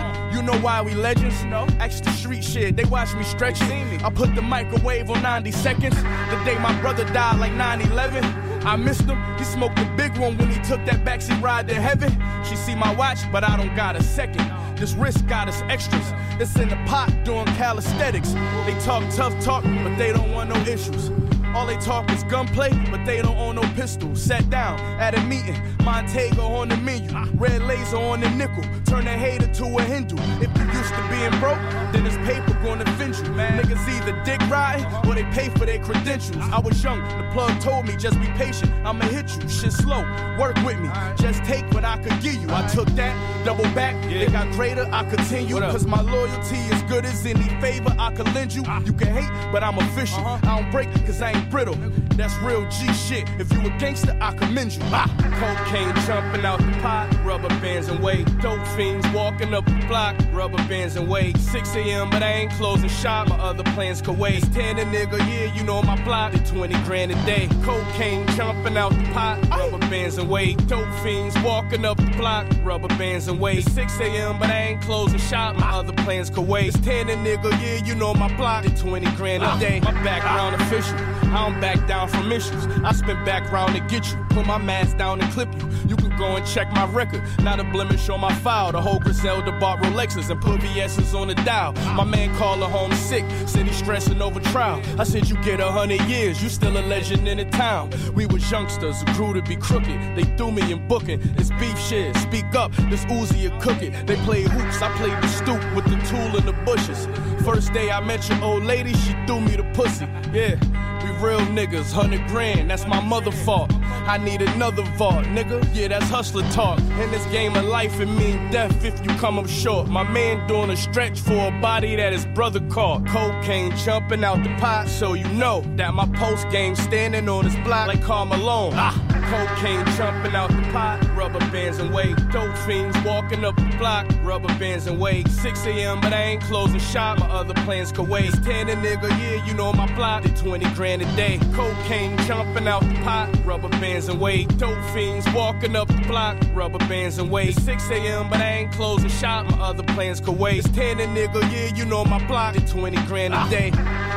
know why we legends? No. Extra street shit, they watch me stretch it. I put the microwave on 90 seconds. The day my brother died like 9/11. I missed him, he smoked the big one when he took that backseat ride to heaven. She see my watch, but I don't got a second. This wrist got us extras. It's in the pot doing calisthenics. They talk tough talk, but they don't want no issues. All they talk is gunplay, but they don't own no pistol. Sat down at a meeting, Montego on the menu. Red laser on the nickel, turn a hater to a Hindu. If you used to being broke, then this paper gonna offend you. Niggas either dick riding or they pay for their credentials. I was young, the plug told me just be patient, I'ma hit you. Shit slow, work with me, just take what I could give you. I took that, double back, it got greater, I continue. Cause my loyalty is good as any favor I could lend you. You can hate, but I'm official. I don't break cause I ain't brittle. That's real G shit. If you a gangster, I commend you. Cocaine jumping out the pot, rubber bands and weight. Dope fiends walking up the block, rubber bands and weight. 6 a.m. but I ain't closing shop. My other plans could wait. It's 10 a nigga, yeah, you know my block. Did 20 grand a day. Cocaine jumping out the pot, rubber bands and weight. Dope fiends walking up the block, rubber bands and weight. It's 6 a.m. but I ain't closing shop. My other plans could wait. It's 10 a nigga, yeah, you know my block. Did 20 grand a day. My background official. I don't back down from issues. I spin background to get you. Put my mask down and clip you. You can go and check my record. Not a blemish on my file. The whole Griselda bought Rolexes and put VS's on the dial. My man called her home sick. Said he's stressing over trial. I said you get 100 years. You still a legend in the town. We was youngsters who grew to be crooked. They threw me in booking. It's beef shit. Speak up. This Uzi a cook it. They played hoops. I played the stoop with the tool in the bushes. First day I met your old lady, she threw me the pussy. Yeah. We real niggas, 100 grand, that's my mother fault. I need another vault, nigga, yeah, that's hustler talk. In this game of life, it mean death if you come up short. My man doing a stretch for a body that his brother caught. Cocaine jumping out the pot, so you know that my post game standing on his block like Karl Malone. Cocaine jumping out the pot, rubber bands and weight. Dope fiends walking up the block, rubber bands and weight. 6 a.m. but I ain't closing shop, my other plans could wait. 10 a nigga, yeah, you know my block. Did 20 grand a day. Cocaine jumping out the pot, rubber bands and weight. Dope fiends walking up the block, rubber bands and weight. 6 a.m. but I ain't closing shop, my other plans could wait. 10 a nigga, yeah, you know my block. Did 20 grand a day.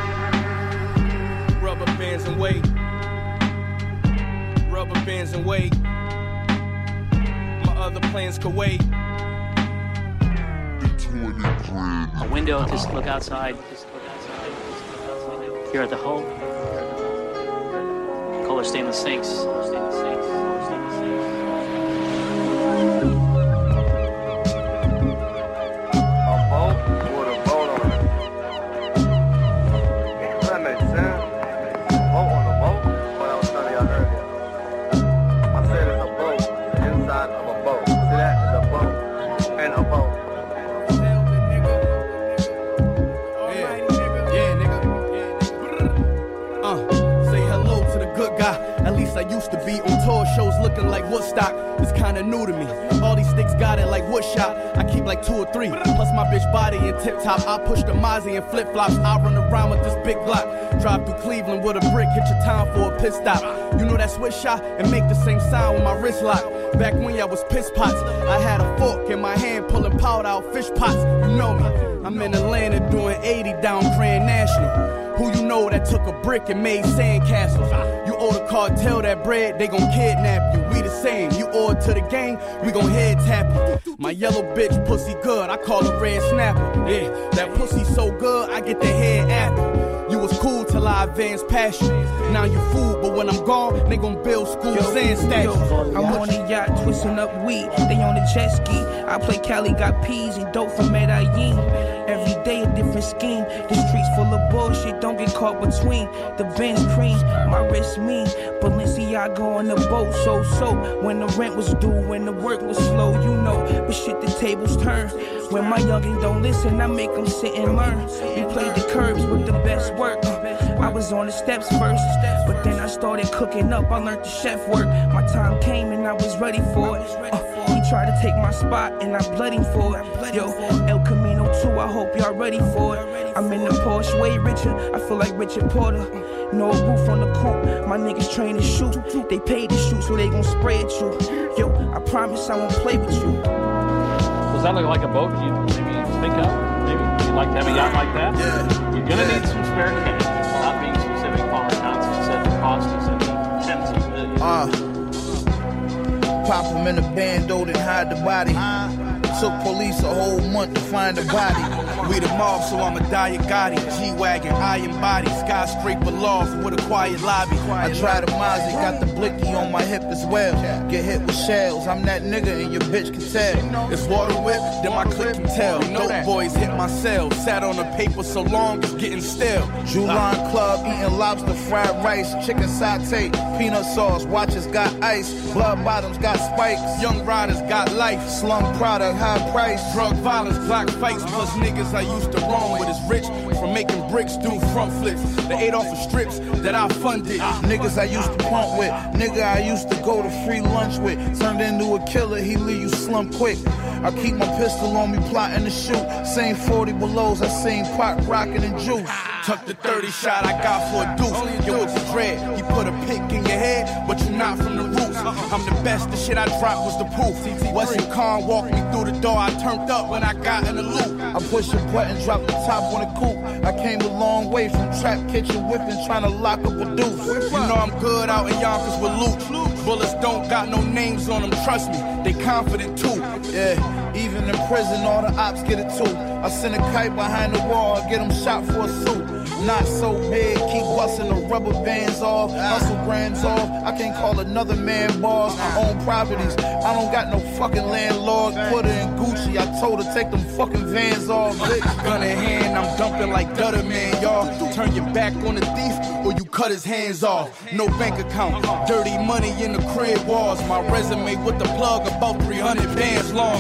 Rubber bands and weight. Rubber bands and weight. My other plans could wait. A window, just look outside. Here at the home. Color stainless sinks. I used to be on tour shows looking like Woodstock. It's kinda new to me. All these sticks got it like woodshop. I keep like 2 or 3. Plus my bitch body in tip top. I push the Mozzie in flip flops. I run around with this big block. Drive through Cleveland with a brick. Hit your town for a pit stop. You know that switch shot and make the same sound with my wrist lock. Back when y'all was piss pots, I had a fork in my hand pulling powder out fish pots. You know me. I'm in Atlanta doing 80 down Grand National. Who you know that took a brick and made sandcastles? You owe the cartel that bread, they gon' kidnap you. We the same, you owe it to the gang, we gon' head tap you. My yellow bitch pussy good, I call her red snapper. Yeah, that pussy so good, I get the head apple. You was cool till I advanced past you. Now you fool, but when I'm gone, they gon' build schools and statues. I'm on a yacht, twisting up weed, they on the jet ski. I play Cali, got peas and dope from Medellin. Every day a different scheme. The streets full of bullshit, don't get caught between. The Benz cream, my wrist mean. Balenciaga on the boat, so when the rent was due, when the work was slow, you know. But shit, the tables turn. When my youngin' don't listen, I make them sit and learn. We played the curbs with the best work. I was on the steps first, but then I started cooking up. I learned the chef work. My time came and I was ready for it. He tried to take my spot and I bled him for it. Yo, El Camino 2, I hope y'all ready for it. I'm in the Porsche, way richer. I feel like Richard Porter. No roof on the coupe. My niggas train to shoot. They paid to shoot, so they gon' spray at you. Yo, I promise I won't play with you. Was that like a boat? think of? Maybe you'd like to have a yacht like that? Yeah. You're gonna need some spare cash. Not being specific, Palmer Johnson said the cost is in the 10 million. Pop him in a bando, then hide the body. Took police a whole month to find the body. We the mob, so I'ma die a Gotti. G-Wagon, iron body, skyscraper loft with a quiet lobby. I tried a Mozzie, got the blicky on my hip as well. Get hit with shells, I'm that nigga and your bitch can tell. It's water whip, then my click can tell. Dope boys hit my cell, sat on the paper so long it's getting stale. Julian Club, eating lobster, fried rice, chicken saute, peanut sauce, watches got ice, blood bottoms got spikes, young riders got life, slum product, high price, drug violence, block fights, plus niggas I used to roam with is rich from making bricks do front flips. They ate off of strips that I funded. Niggas I used to pump with, nigga I used to go to free lunch with, turned into a killer, he leave you slump quick. I keep my pistol on me, plotting to shoot. Same 40 belows, I seen Pac rockin' and juice. Tuck the 30 shot I got for a deuce. Yo, it's a dread. You put a pick in your head, but you're not from the roots. I'm the best, the shit I dropped was the proof. Weston Khan walked me through the door, I turned up when I got in the loop. I pushed a button, dropped the top on the coupe. I came a long way from trap kitchen whipping, trying to lock up a deuce. You know I'm good out in Yonkers with loot. Bullets don't got no names on them, trust me, they confident too. Yeah, even in prison, all the ops get it too. I send a kite behind the wall, get them shot for a suit. Not so big, keep busting the rubber bands off, hustle brands off. I can't call another man boss. I own properties, I don't got no fucking landlord. Put her in Gucci, I told her take them fucking vans off, bitch. Gun in hand, I'm dumping like Dutter Man, y'all. Turn your back on the thief, or you cut his hands off. No bank account, dirty money in the crib walls. My resume with the plug about 300 bands long.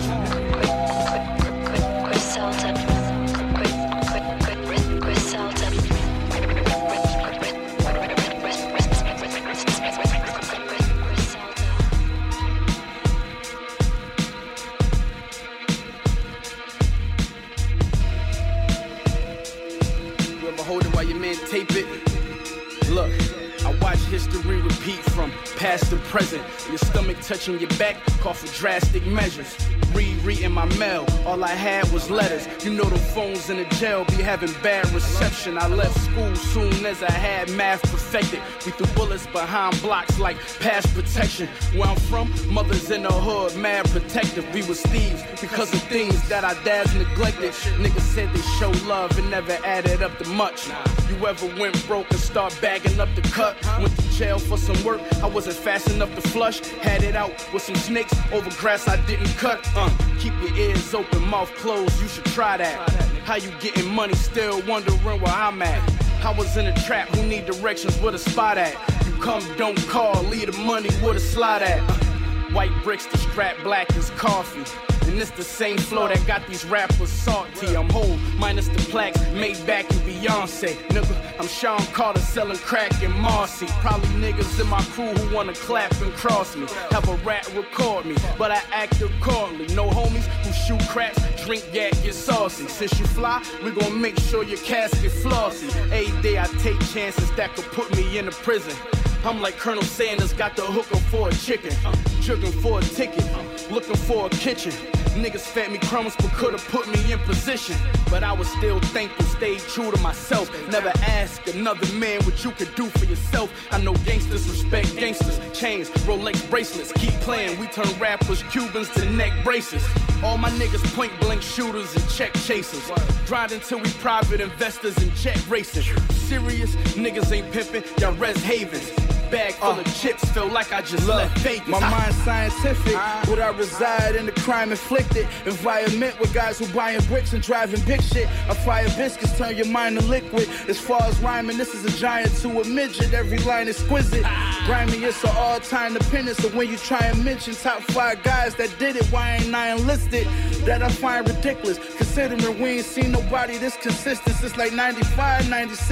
Tape it. Look, I watch history repeat from past to present. Your stomach touching your back, call for drastic measures. Reading my mail, all I had was letters. You know the phones in the jail be having bad reception. I left school soon as I had math perfected. We threw bullets behind blocks like past protection. Where I'm from, mothers in the hood, mad protective. We was thieves because of things that our dads neglected. Niggas said they show love and never added up to much. You ever went broke and start bagging up the cut? Went to jail for some work, I wasn't fast enough to flush. Had it out with some snakes over grass I didn't cut. Keep your ears open, mouth closed, you should try that. How you getting money, still wondering where I'm at. I was in a trap, who need directions, where to spot at? You come, don't call, leave the money where to slide at. White bricks, the strap black as coffee. And it's the same flow that got these rappers salty. I'm whole, minus the plaques, made back in Beyonce. Nigga, I'm Sean Carter selling crack in Marcy. Probably niggas in my crew who wanna clap and cross me. Have a rat record me, but I act accordingly. No homies who shoot craps, drink yak, get saucy. Since you fly, we gon' make sure your casket flossy. Every day I take chances that could put me in a prison. I'm like Colonel Sanders, got the hooker for a chicken. Jugging for a ticket, looking for a kitchen. Niggas fed me crumbs but could've put me in position. But I was still thankful, stayed true to myself. Never ask another man what you could do for yourself. I know gangsters respect gangsters. Chains, Rolex bracelets, keep playing. We turn rappers, Cubans to neck braces. All my niggas point blank shooters and check chasers. Grind until we private investors and jet racing. Serious niggas ain't pimping, y'all res havens. Bag full of chips, feel like I just left Vegas. My mind's scientific, would I reside in the crime inflicted? Environment with guys who buying bricks and driving big shit. I fire biscuits, turn your mind to liquid. As far as rhyming, this is a giant to a midget. Every line exquisite. Grimy, it's an all-time dependence. So when you try and mention top 5 guys that did it, why ain't I enlisted? That I find ridiculous, considering we ain't seen nobody this consistent since like 95,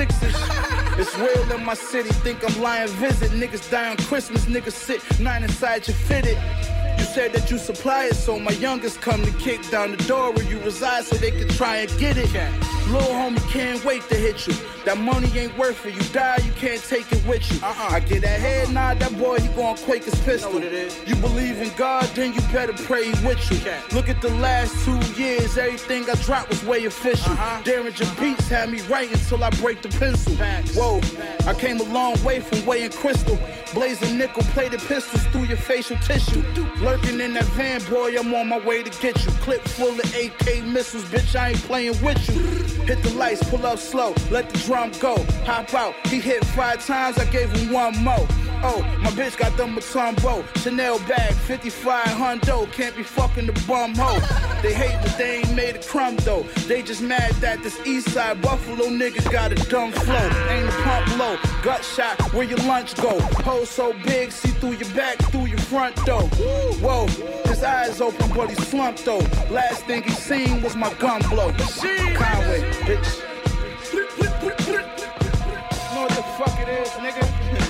96-ish. It's real in my city, think I'm lying visit. Niggas die on Christmas, niggas sit 9 inside your fitted. You said that you supply it, so my youngest come to kick down the door where you reside so they can try and get it. Little homie can't wait to hit you. That money ain't worth it. You die, you can't take it with you. I get that head nod, that boy, he gon' quake his pistol. You believe in God, then you better pray with you. Look at the last 2 years, everything I dropped was way official. Derringer Beats had me writing till I break the pencil. Whoa, I came a long way from weighing crystal. Blazing nickel-plated pistols through your facial tissue. Lurking in that van, boy, I'm on my way to get you. Clip full of AK missiles, bitch, I ain't playing with you. Hit the lights, pull up slow, let the drum go. Hop out, he hit 5 times, I gave him 1 more. Oh, my bitch got them Matumbo, Chanel bag, 55 hundo, can't be fucking the bum hoe. They hate but they ain't made a crumb though. They just mad that this east side Buffalo niggas got a dumb flow. Ain't a pump low, gut shot, where your lunch go. Hole so big, see through your back, through your front door. Whoa, his eyes open but he slumped though. Last thing he seen was my gun blow. Conway, bitch. You know what the fuck it is, nigga?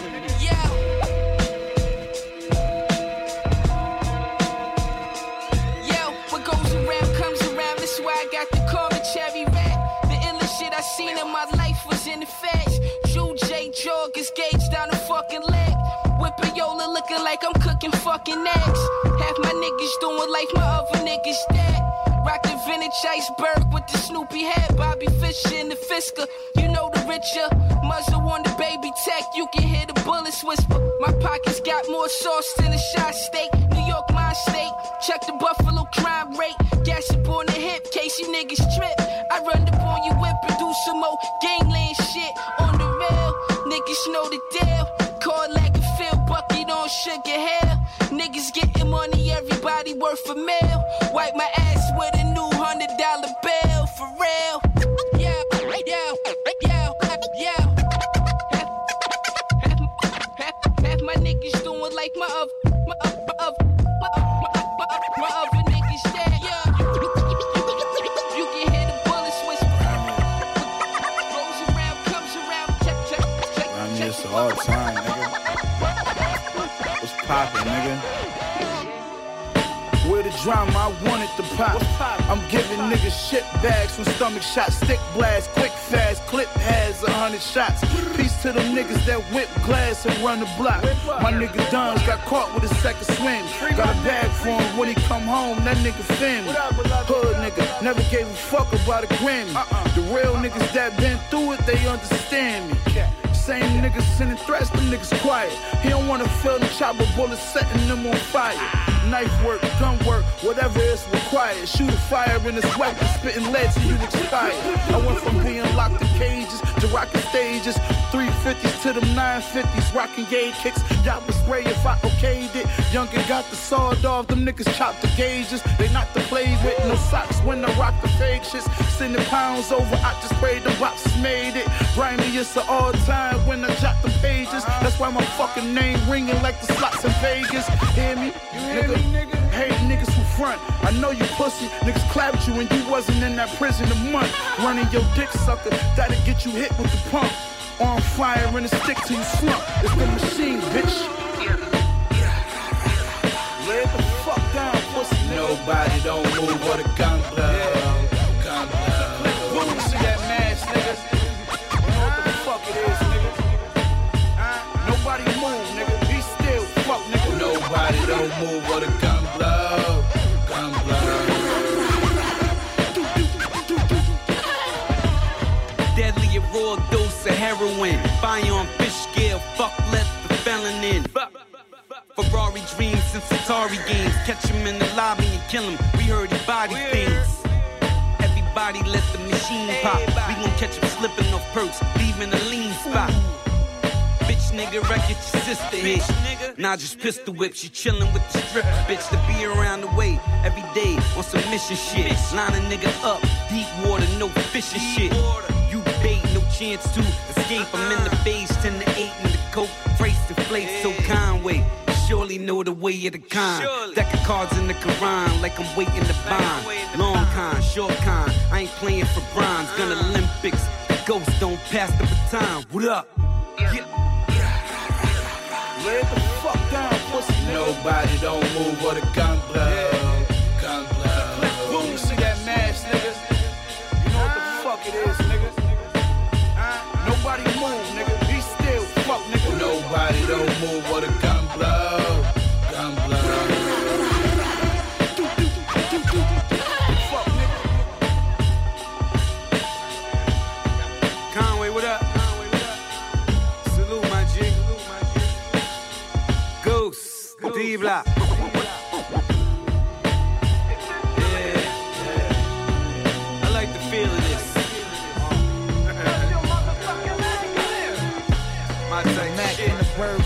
I seen in my life was in the fast. Drew J joggers gauged down the fucking leg. Whipping Yola looking like I'm cooking fucking eggs. Half my niggas doing like my other niggas dead. Rock the vintage iceberg with the Snoopy hat. Bobby Fischer in the Fisker. You know the richer. Muzzle on the baby tech. You can hear the bullets whisper. My pockets got more sauce than a shot steak. New York, my state. Check the Buffalo crime rate. Gas up on the hip. Case you niggas trip. I run up on you whip and do some more gangland shit. On the rail. Niggas know the deal. Call like a Phil bucket on sugar hair. Niggas getting money. Everybody worth a meal. Wipe my ass with a new $100 bill. For real. Yeah, yeah, yeah, yeah. Half my niggas doing like my other niggas dead. Yeah. You can hear the bullets whisper. Goes around, comes around. Check. I'm just all the time, nigga. What's poppin', nigga? Where the drama, I wanted to pop. I'm giving niggas shit bags from stomach shots, stick blast, quick fast, clip has 100 shots. Peace to them niggas that whip glass and run the block. My nigga Duns got caught with a second swim. Got a bag for him when he come home, that nigga fin. Hood nigga, never gave a fuck about a Grammy. The real niggas that been through it, they understand me. Same niggas sending threats, them niggas quiet. He don't wanna feel the chopper bullets setting them on fire. Knife work, gun work, whatever is required. Shoot a fire in his weapon, spitting lead till you expire. I went from being locked in cages to rocking stages. 350s to them 950s, rocking gauge kicks. Y'all would spray if I okayed it. Youngin' got the sword off, them niggas chopped the gauges. They not to play with, no socks when I rock the fake shits. Sending pounds over, I just sprayed the boxes, made it. Grimy, it's an all time when I jot the pages. That's why my fucking name ringing like the slots in Vegas. Hear me? You hear me, nigga? Hey, niggas who front. I know you pussy. Niggas clapped you when you wasn't in that prison a month. Running your dick sucker, that'll get you hit with the pump. On fire and a stick till you slump. It's the machine, bitch. Lay the fuck down, pussy. Nobody don't move or the gun blow. Gun blow. Boom, see that mask, nigga. You know what the fuck it is, nigga. Nobody move, nigga. Be still, fuck, nigga. Nobody don't move or the gun blow. Gun blow. Deadly a raw dose of heroin. Fire on fish scale, fuck let the felon in. Ferrari dreams since Atari games. Catch him in the lobby and kill him. We heard he body things. Everybody let the machine pop. We gon' catch him slipping off perks, leaving a lean spot. Bitch nigga, wreck your sister hit. Nah, just pistol whip. She chillin' with the stripper bitch to be around the way every day on some mission shit. Line a nigga up, deep water, no fishing shit. You bait, no chance to escape. I'm in the base, 10 to 8 in the coke. Price inflate, so Conway. Surely know the way of the kind. Deck of cards in the Quran, like I'm waiting to bind. Long con, short con, I ain't playing for bronze. Gun Olympics, the ghosts don't pass the baton. What up? Yeah. Lay the fuck down, pussy. Nobody don't move or the gun blow. Gun blow. Boom, see that mask, nigga. You know what the fuck it is, nigga. Nobody move, nigga. Be still, fuck, nigga. Nobody don't move or the gun blow. Gun blow. Fuck, nigga.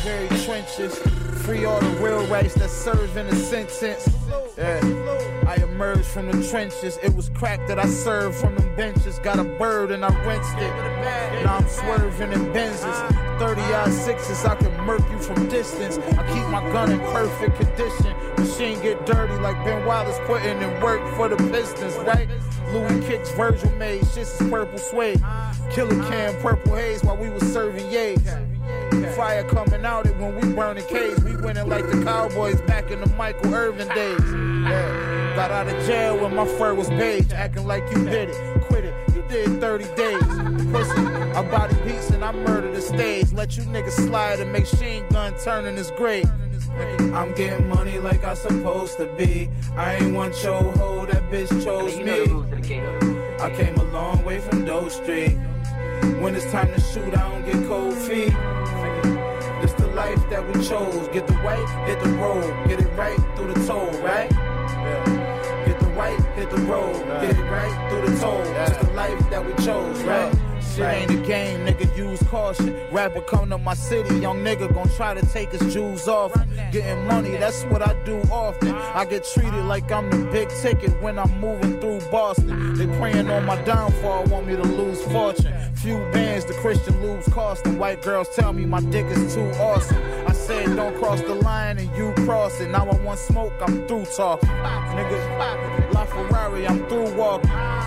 very trenches. Free all the real rights that serve in a sentence. Yeah. I emerged from the trenches. It was crack that I served from them benches. Got a bird and I rinsed it. Now I'm swerving in Benzes. 30-odd sixes, I can murk you from distance. I keep my gun in perfect condition. Machine get dirty like Ben Wallace putting in work for the Pistons, right? Louis kicks, Virgil made, shit's is purple suede. Killer Cam, purple haze while we was serving yays. Fire coming out it when we burning K's. We winning like the Cowboys back in the Michael Irvin days. Yeah. Got out of jail when my fur was beige. Acting like you did it, quit it. You did 30 days. Pussy, I body beats and I murder the stage. Let you niggas slide and make machine gun turn in his grave. I'm getting money like I supposed to be. I ain't want your hoe, that bitch chose me. I came a long way from Doe Street. When it's time to shoot, I don't get cold feet. This the life that we chose. Get the white, hit the road. Get it right through the toll, right? Yeah. Get the white, hit the road. Get it right through the toll. Just the life that we chose, right? Shit ain't a game, nigga, use caution. Rapper come to my city, young nigga gon' try to take his jewels off. Getting money, that's what I do often. I get treated like I'm the big ticket when I'm moving through Boston. They praying on my downfall, want me to lose fortune. Few bands, the Christian lose costing. White girls tell me my dick is too awesome. I said don't cross the line and you cross it. Now I want smoke, I'm through talking. Nigga, La Ferrari, I'm through walking.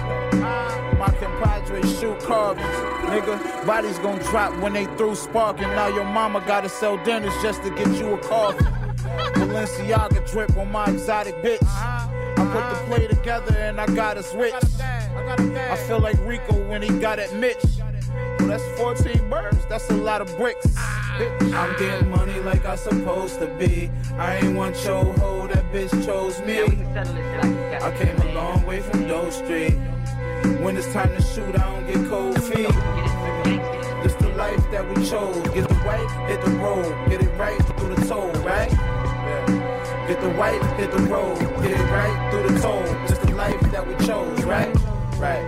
My compadre shoot carvings. Nigga, bodies gon' drop when they through sparking. Now your mama gotta sell dinners just to get you a coffin. Balenciaga drip on my exotic bitch. I put the play together and I got us rich. I feel like Rico when he got at Mitch. Well, that's 14 birds, that's a lot of bricks. I'm getting money like I supposed to be. I ain't want your hoe, that bitch chose me. I came a long way from Doe Street. When it's time to shoot, I don't get cold feet. This the life that we chose. Get the white, hit the road. Get it right through the toll, right? Yeah. Get the white, hit the road. Get it right through the toll. Just the life that we chose, right? Right.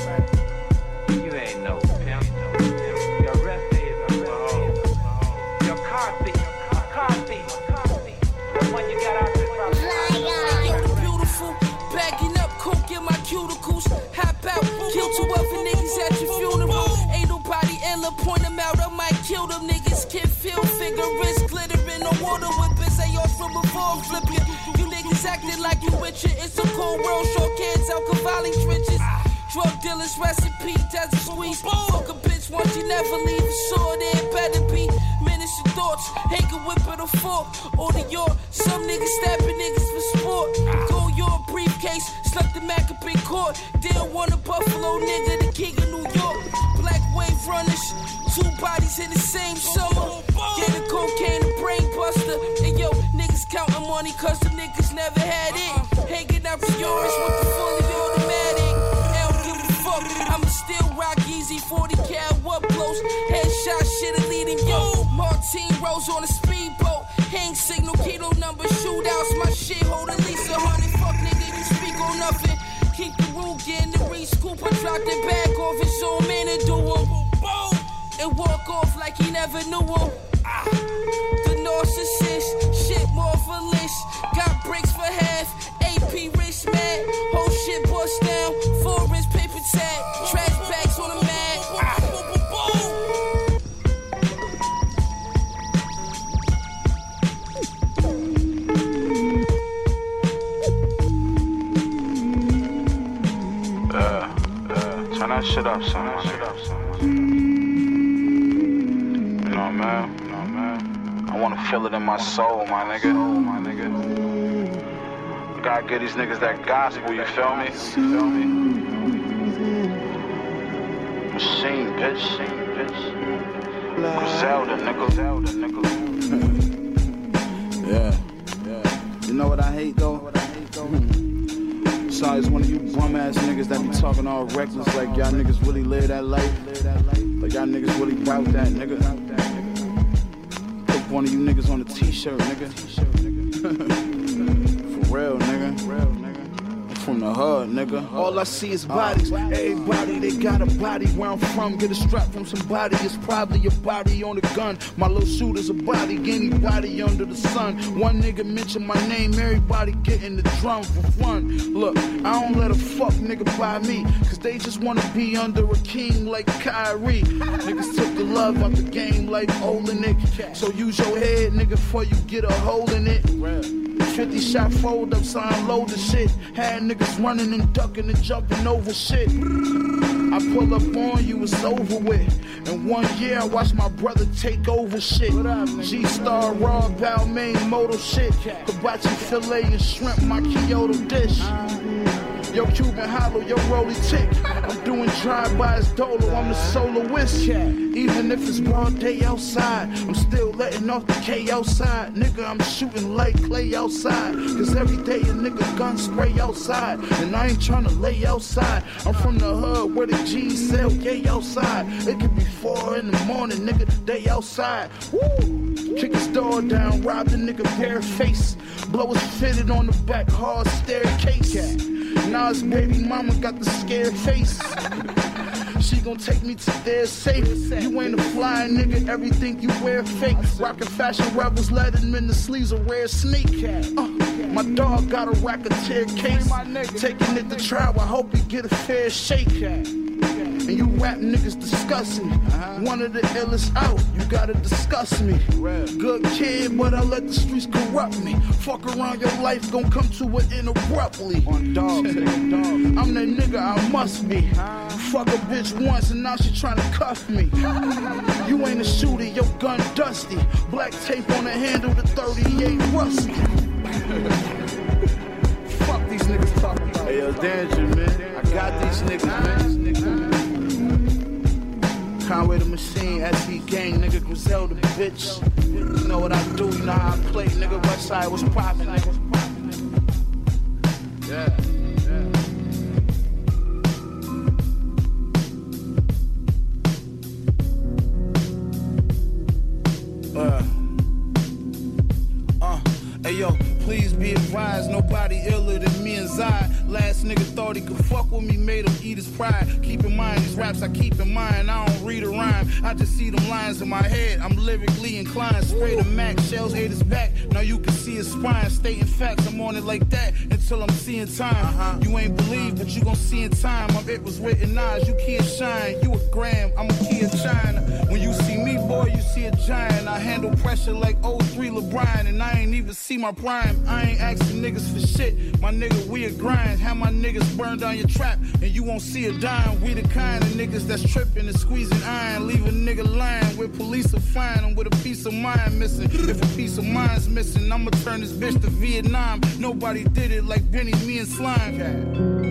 You ain't no pimp. Your rest is a home. Your car thief. The one you got out there. Yo, the beautiful. Backing up, coke in my cuticles. Hop out, kill 2 other niggas at your funeral. Ain't nobody illa, point them out, I might kill them niggas. Kid feel figure, wrist glittering, no water whippers. They off from before flip you. You niggas acting like you with it. It's a cold world, short kids out Cavalli trenches. Drug dealers, recipe, desert squeeze. Fuck a bitch once you never leave a sword. It better be minutes of thoughts. Hang a whip at a fork. Order your, some niggas stabbing niggas for sport. Go your briefcase, stuck the Mac up in court. Deal one a Buffalo nigga, the king of New York. Black wave runners, 2 bodies in the same summer. Get a cocaine and brain buster. And yo, niggas counting money cause the niggas never had it. Hanging out for yours with the fully automatic. I'ma still rock easy 40 cal up close. Headshot shit a leading yo. Martine Rose on a speedboat. Hang signal, kilo number shootouts. My shit hold at least 100. Fuck nigga, you speak on nothing. Keep the rule getting the re-scoop. I drop the bag off his own man and do him. Boom! And walk off like he never knew him. The narcissist, shit more for list. Got bricks for half. AP wrist mad. Whole shit bust down. 4 inch paper tag. Trash bags on the mat. Turn that shit up, son. You know, man. I wanna feel it in my soul, my nigga. Gotta get these niggas that gospel, you feel me? Machine, bitch. Griselda, nigga. Yeah. You know what I hate, though? Sorry, it's one of you bum ass niggas that be talking all reckless like y'all niggas really live that life. Like y'all niggas really bout that, nigga. Put one of you niggas on a t-shirt, nigga. For real, nigga. from the hood, nigga. All I see is bodies. Everybody, they got a body. Where I'm from, get a strap from somebody. It's probably a body on a gun. My little shooter's a body. Anybody under the sun. One nigga mention my name, everybody getting the drum for fun. Look, I don't let a fuck nigga buy me, cause they just wanna be under a king like Kyrie. Niggas took the love out the game like Olenek. So use your head, nigga, before you get a hole in it. 50 shot fold up, so I unload the shit. Had niggas running and ducking and jumping over shit. I pull up on you, it's over with. In 1 year, I watched my brother take over shit. G-Star, Raw, Balmain, Moto shit. Hibachi filet and shrimp, my Kyoto dish. Yo, Cuban hollow, yo, rolly tick. I'm doing drive-bys dolo, I'm the soloist. Even if it's broad day outside, I'm still letting off the K outside. Nigga, I'm shooting like clay outside. Cause every day a nigga gun spray outside. And I ain't tryna lay outside. I'm from the hood where the G's sell gay outside. It could be 4 in the morning, nigga, day outside. Woo! Kick his door down, rob the nigga bare face. Blow his fitted on the back, hard staircase. Now his baby mama got the scared face. She gon' take me to their safe. You ain't a fly nigga, everything you wear fake. Rockin' fashion rebels, let him in the sleeves of rare sneak. My dog got a racketeer case. Taking it to trial, I hope he get a fair shake. And you rap niggas disgust me. One of the illest out, you gotta discuss me. Good kid, but I let the streets corrupt me. Fuck around, your life gon' come to an end abruptly. I'm that nigga, I must be. Fuck a bitch once and now she tryna cuff me. You ain't a shooter, your gun dusty. Black tape on the handle, the 38 rusty. Fuck these niggas talking about. Hey, yo, Danger, man. I got these niggas, man. Conway the Machine, SE Gang, nigga, Griselda, bitch. You know what I do, you know how I play, nigga. Westside was poppin', nigga. Yeah. Hey yo, please be advised, nobody iller than me and Zai. Last nigga thought he could fuck with me, made him eat his pride. Keep in mind, these raps I keep in mind, I don't read a rhyme. I just see them lines in my head, I'm lyrically inclined. Spray the Mac, shells ate his back, now you can see his spine. Stating facts, I'm on it like that, until I'm seeing time. You ain't believe, but you gon' see in time. My it was written eyes, you can't shine. You a gram, I'm a key of China. When you see me, boy, you see a giant. I handle pressure like 03 LeBron, and I ain't even see my prime. I ain't asking niggas for shit, my nigga, we a grind. Have my niggas burn down your trap, and you won't see a dime. We the kind of niggas that's tripping and squeezing iron. Leave a nigga lying where police will find him with a piece of mind missing. If a piece of mind's missing, I'ma turn this bitch to Vietnam. Nobody did it like Benny, me and Slime.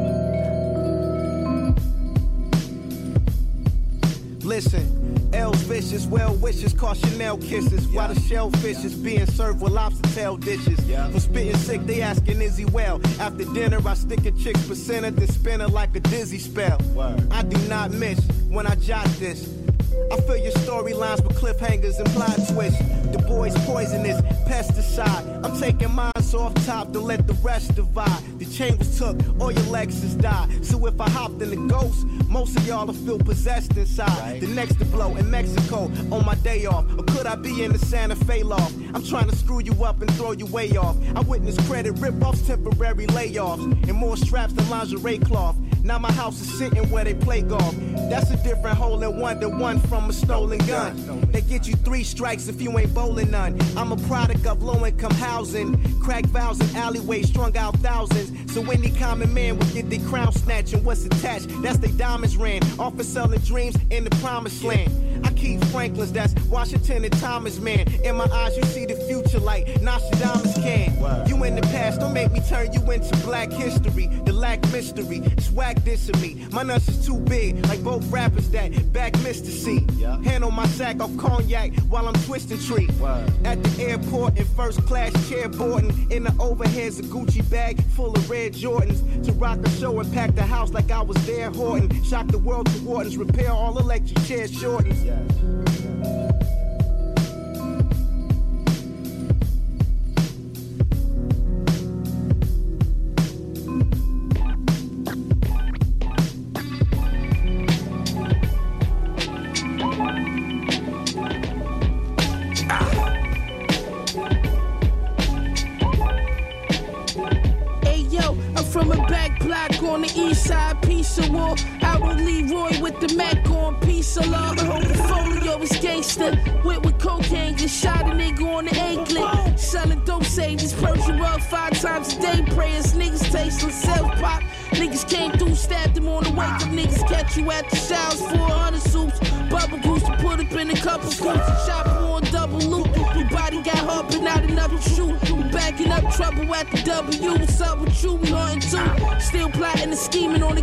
Listen, L's vicious, well wishes, call Chanel kisses. While the shellfish is being served with lobster tail dishes. For spitting sick, they asking is he well. After dinner, I stick a chick's placenta, then spin her like a dizzy spell. I do not miss when I jot this. I fill your storylines with cliffhangers and plot twists. The boy's poisonous, pesticide. I'm taking mine off top to let the rest divide. The chain was took, all your Lexus died. So if I hopped in the ghost, most of y'all will feel possessed inside. The next to blow in Mexico on my day off. Or could I be in the Santa Fe loft? I'm trying to screw you up and throw you way off. I witnessed credit rip-offs, temporary layoffs, and more straps than lingerie cloth. Now my house is sitting where they play golf. That's a different hole in one than one from a stolen gun. They get you 3 strikes if you ain't bowling none. I'm a product of low-income housing. Crack vows in alleyways, strung out thousands. So any common man will get their crown snatched, and what's attached, that's they diamonds ran. Off of selling dreams in the promised land. I keep Franklin's, that's Washington and Thomas, man. In my eyes, you see the future like Nostradamus can. You in the past, don't make me turn you into black history. The lack mystery, swag dissing me. My nuts is too big, like both rappers that back Mr. C. Hand on my sack of cognac while I'm twisting tree. At the airport in first class chair boarding. In the overheads, a Gucci bag full of red Jordans. To rock the show and pack the house like I was there Horton. Shock the world to Wardens, repair all electric chairs shortens. east side, piece of war. Out on Leroy with the Mac on, piece of love. The whole portfolio is gangster. Went with cocaine, just shot a nigga on the anklet. Selling dope sages, Persian rug 5 times a day. Prayers, niggas tasteless, self-pop. Niggas came through, stabbed them on the wake up. Niggas catch you at the showers, 400 soups. Bubble goose to put up in a couple scoops. Shop on double loop. Your body got hard, but not enough to shoot. We backing up trouble at the W. What's up with you? We hunting too. Still plotting and scheming on the